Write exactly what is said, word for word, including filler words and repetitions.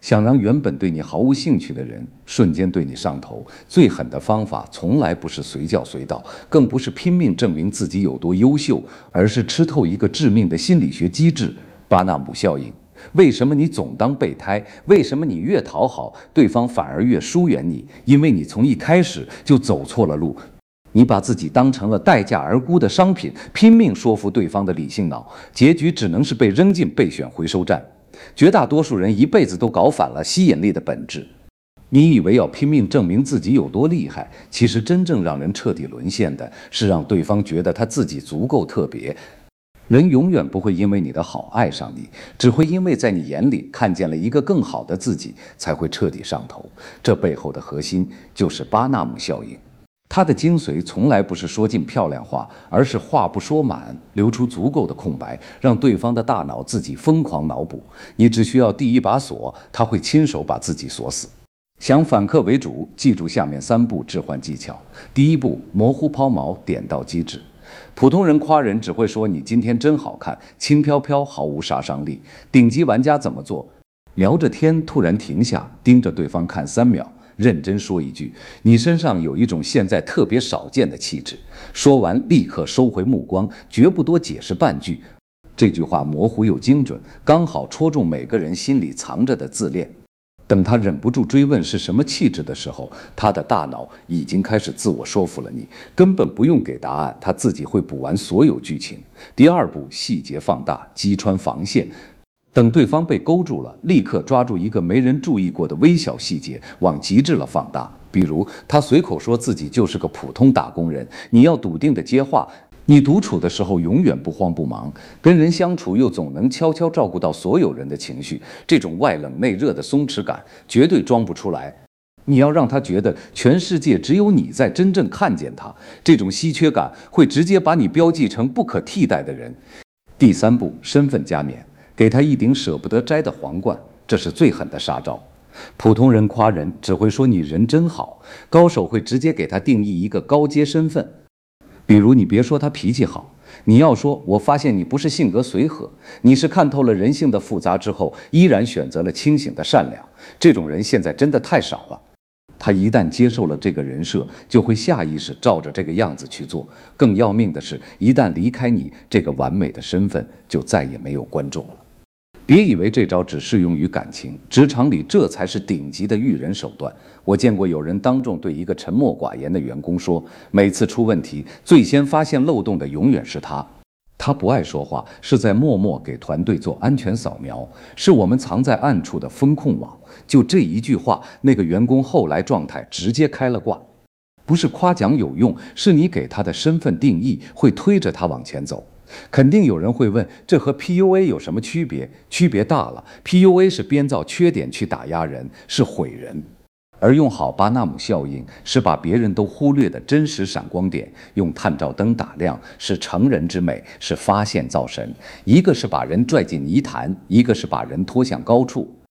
想让原本对你毫无兴趣的人瞬间对你上头，最狠的方法从来不是随叫随到，更不是拼命证明自己有多优秀，而是吃透一个致命的心理学机制——巴纳姆效应。为什么你总当备胎？为什么你越讨好，对方反而越疏远你？因为你从一开始就走错了路。你把自己当成了待价而沽的商品，拼命说服对方的理性脑，结局只能是被扔进备选回收站。绝大多数人一辈子都搞反了吸引力的本质。你以为要拼命证明自己有多厉害，其实真正让人彻底沦陷的是让对方觉得他自己足够特别。人永远不会因为你的好爱上你，只会因为在你眼里看见了一个更好的自己，才会彻底上头。这背后的核心就是巴纳姆效应。它的精髓从来不是说尽漂亮话，而是话不说满，留出足够的空白，让对方的大脑自己疯狂脑补。你只需要递一把锁，他会亲手把自己锁死。想反客为主，记住下面三步置换技巧。第一步，模糊抛锚，点到即止。普通人夸人只会说你今天真好看，轻飘飘，毫无杀伤力。顶级玩家怎么做？聊着天突然停下，盯着对方看三秒，认真说一句：你身上有一种现在特别少见的气质。说完立刻收回目光，绝不多解释半句。这句话模糊又精准，刚好戳中每个人心里藏着的自恋。等他忍不住追问是什么气质的时候，他的大脑已经开始自我说服了你，根本不用给答案，他自己会补完所有剧情。第二步，细节放大，击穿防线。等对方被勾住了，立刻抓住一个没人注意过的微小细节，往极致了放大。比如他随口说自己就是个普通打工人，你要笃定的接话。你独处的时候永远不慌不忙，跟人相处又总能悄悄照顾到所有人的情绪，这种外冷内热的松弛感绝对装不出来。你要让他觉得全世界只有你在真正看见他，这种稀缺感会直接把你标记成不可替代的人。第三步，身份加冕，给他一顶舍不得摘的皇冠，这是最狠的杀招。普通人夸人只会说你人真好，高手会直接给他定义一个高阶身份。比如你别说他脾气好，你要说我发现你不是性格随和，你是看透了人性的复杂之后依然选择了清醒的善良。这种人现在真的太少了。他一旦接受了这个人设，就会下意识照着这个样子去做。更要命的是，一旦离开你这个完美的身份，就再也没有观众了。别以为这招只适用于感情，职场里这才是顶级的育人手段。我见过有人当众对一个沉默寡言的员工说，每次出问题，最先发现漏洞的永远是他。他不爱说话，是在默默给团队做安全扫描，是我们藏在暗处的风控网。就这一句话，那个员工后来状态直接开了挂。不是夸奖有用，是你给他的身份定义会推着他往前走。肯定有人会问，这和 P U A 有什么区别？区别大了。 P U A 是编造缺点去打压人，是毁人。而用好巴纳姆效应，是把别人都忽略的真实闪光点用探照灯打亮，是成人之美，是发现造神。一个是把人拽进泥潭，一个是把人拖向高处。